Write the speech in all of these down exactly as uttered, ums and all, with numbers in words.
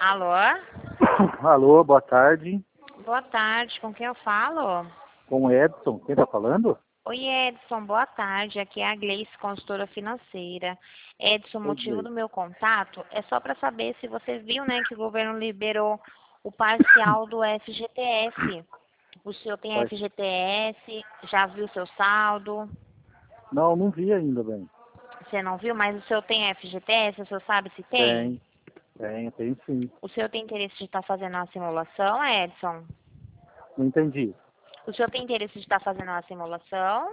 Alô? Alô, boa tarde. Boa tarde, com quem eu falo? Com o Edson, quem está falando? Oi, Edson, boa tarde. Aqui é a Gleice, consultora financeira. Edson, o Oi, motivo Gleice. do meu contato é só para saber se você viu, né, que o governo liberou o parcial do F G T S. O senhor tem Oi. F G T S? Já viu seu saldo? Não, não vi ainda, bem. Você não viu, mas o senhor tem F G T S? O senhor sabe se tem? Tem, tem, tem sim. O senhor tem interesse de estar fazendo uma simulação, Edson? Não entendi. O senhor tem interesse de estar fazendo uma simulação?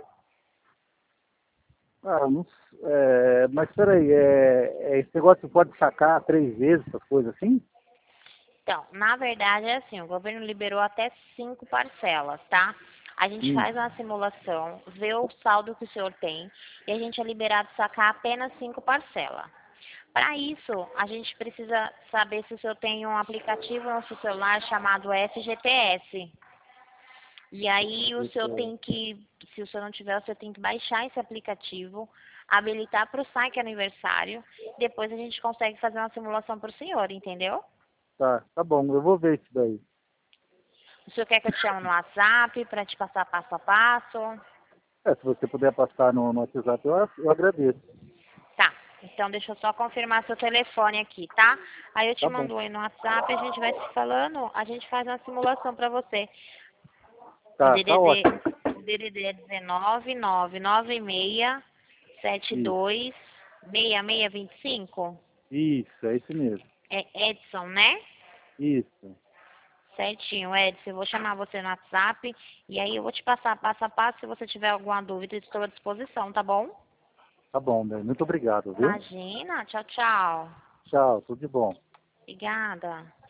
Ah, não, s- é, mas peraí, é, é, esse negócio pode sacar três vezes, essas coisas assim? Então, na verdade é assim, o governo liberou até cinco parcelas, tá? A gente Hum, faz uma simulação, vê o saldo que o senhor tem e a gente é liberado a sacar apenas cinco parcelas. Para isso, a gente precisa saber se o senhor tem um aplicativo no seu celular chamado F G T S. E aí o senhor isso, tem que, se o senhor não tiver, o senhor tem que baixar esse aplicativo, habilitar para o saque aniversário, depois a gente consegue fazer uma simulação para o senhor, entendeu? tá, tá bom, eu vou ver isso daí. O senhor quer que eu te chame no WhatsApp para te passar passo a passo? É, se você puder passar no, no WhatsApp, eu, eu agradeço. Tá, então deixa eu só confirmar seu telefone aqui, tá? Aí eu te Tá bom. mando aí no WhatsApp, a gente vai se falando, a gente faz uma simulação para você. O Tá, tá D D D, ótimo. o D D D é dezenove, nove nove seis, sete Isso, dois, seis seis dois cinco. isso, é isso mesmo. É Edson, né? Isso. Certinho, Edson. Eu vou chamar você no WhatsApp e aí eu vou te passar passo a passo. Se você tiver alguma dúvida, eu estou à disposição, tá bom? Tá bom, bem. Muito obrigado, viu? Imagina. Tchau, tchau. Tchau, tudo de bom. Obrigada.